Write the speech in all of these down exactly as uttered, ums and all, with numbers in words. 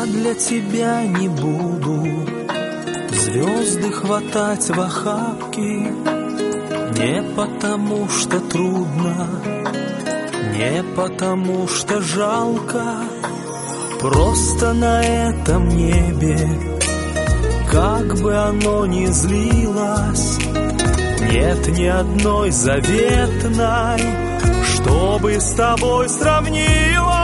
для тебя не буду звезды хватать в охапки, не потому что трудно, не потому что жалко, просто на этом небе, как бы оно ни злилось, нет ни одной заветной, чтобы с тобой сравнилась.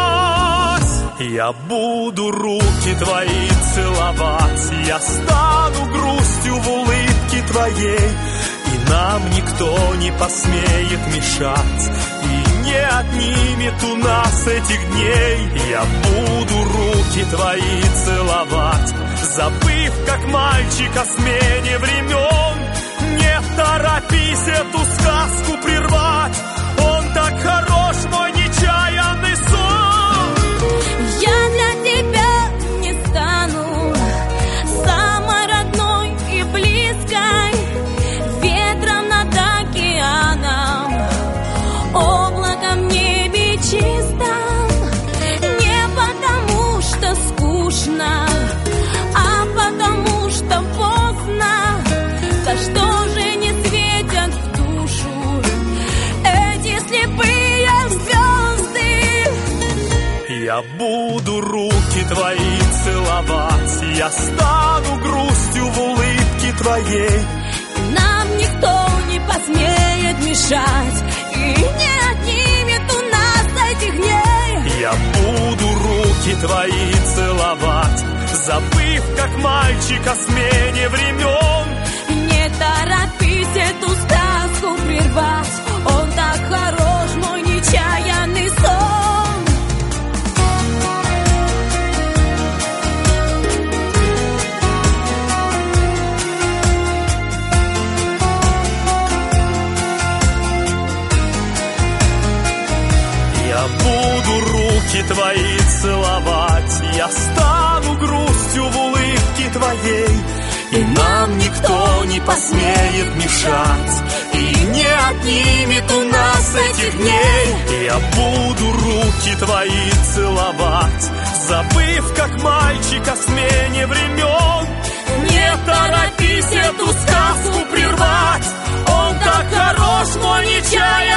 Я буду руки твои целовать, я стану грустью в улыбке твоей, и нам никто не посмеет мешать, и не отнимет у нас этих дней. Я буду руки твои целовать, забыв, как мальчик, о смене времен. Не торопись эту сказку прервать, он так хорош, мой нечаянный сон. Я для тебя не стану самой родной и близкой, ветром над океаном, облаком в небе чистом. Не потому что скучно, а потому что поздно. За что же не светят в душу эти слепые звезды? Я буду руки твои целовать, я стану грустью в улыбке твоей, нам никто не посмеет мешать, и не отнимет у нас этих дней. Я буду руки твои целовать, забыв, как мальчик, о смене времен. Не торопись эту сказку прервать, он так хорош, мой нечаянный сон. Я буду руки твои целовать, я стану грустью в улыбке твоей, и нам никто не посмеет мешать, и не отнимет у нас этих дней. Я буду руки твои целовать, забыв, как мальчик, о смене времен. Не торопись эту сказку прервать, он так хорош, мой нечаянный